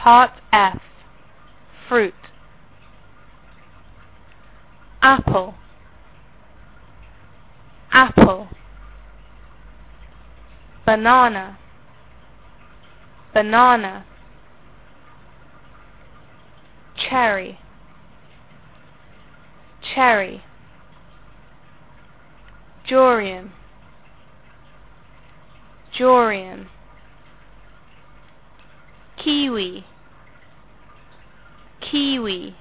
Part F. Fruit. Apple. Apple. Banana. Banana. Cherry. Cherry. Durian. Durian. Kiwi. Kiwi.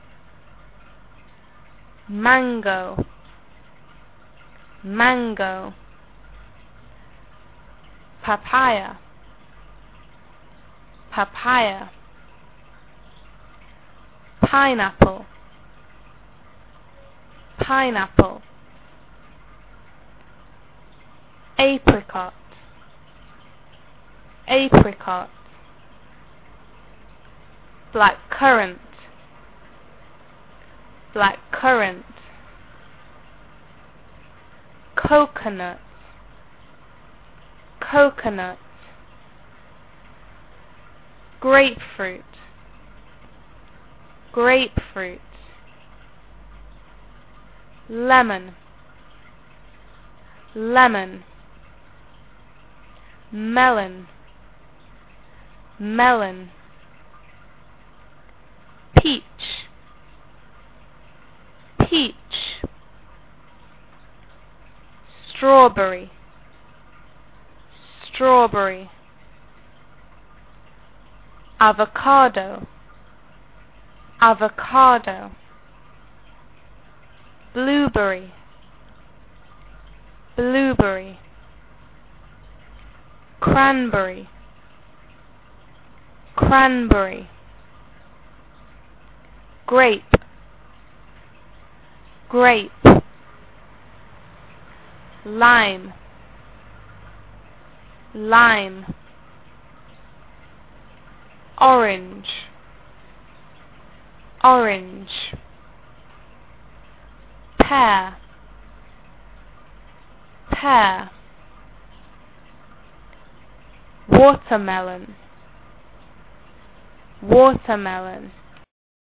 Mango. Mango. Papaya. Papaya. Pineapple. Pineapple. Apricot. Apricot. Blackcurrant. Blackcurrant. Coconut. Coconut. Grapefruit. Grapefruit. Lemon. Lemon. Melon. Melon. Peach. Peach. Strawberry. Strawberry. Avocado. Avocado. Blueberry. Blueberry. Cranberry. Cranberry. Grape. Grape. Lime. Lime. Orange. Orange. Pear. Pear. Watermelon. Watermelon.